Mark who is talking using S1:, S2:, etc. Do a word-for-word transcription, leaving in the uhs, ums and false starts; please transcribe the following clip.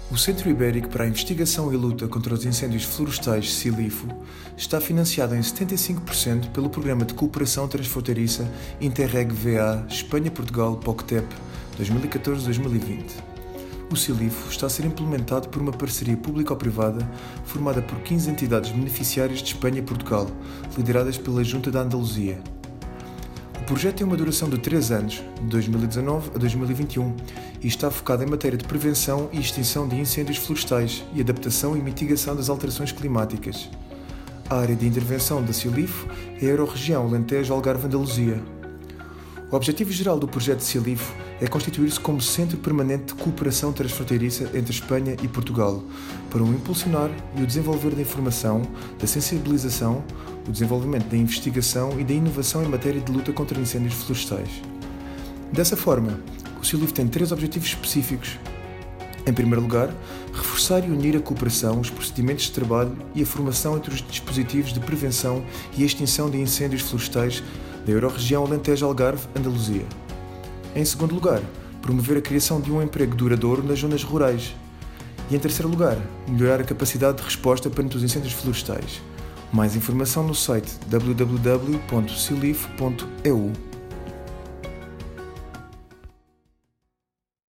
S1: O Centro Ibérico para a Investigação e Luta contra os Incêndios Florestais, CILIFO, está financiado em setenta e cinco por cento pelo Programa de Cooperação Transfronteiriça Interreg-V A Espanha-Portugal P O C T E P dois mil e catorze a dois mil e vinte. O CILIFO está a ser implementado por uma parceria público-privada formada por quinze entidades beneficiárias de Espanha e Portugal, lideradas pela Junta da Andaluzia. O projeto tem uma duração de três anos, de dois mil e dezanove a dois mil e vinte e um, e está focado em matéria de prevenção e extinção de incêndios florestais e adaptação e mitigação das alterações climáticas. A área de intervenção da CILIFO é a Euro-Região Alentejo-Algarve-Andaluzia. O objetivo geral do projeto CILIFO é constituir-se como centro permanente de cooperação transfronteiriça entre Espanha e Portugal, para o impulsionar e o desenvolver da informação, da sensibilização, o desenvolvimento da investigação e da inovação em matéria de luta contra incêndios florestais. Dessa forma, o CILIFO tem três objetivos específicos. Em primeiro lugar, reforçar e unir a cooperação, os procedimentos de trabalho e a formação entre os dispositivos de prevenção e extinção de incêndios florestais da Euro-Região Alentejo-Algarve-Andaluzia. Em segundo lugar, promover a criação de um emprego duradouro nas zonas rurais. E em terceiro lugar, melhorar a capacidade de resposta perante os incêndios florestais. Mais informação no site w w w ponto cilif ponto e u.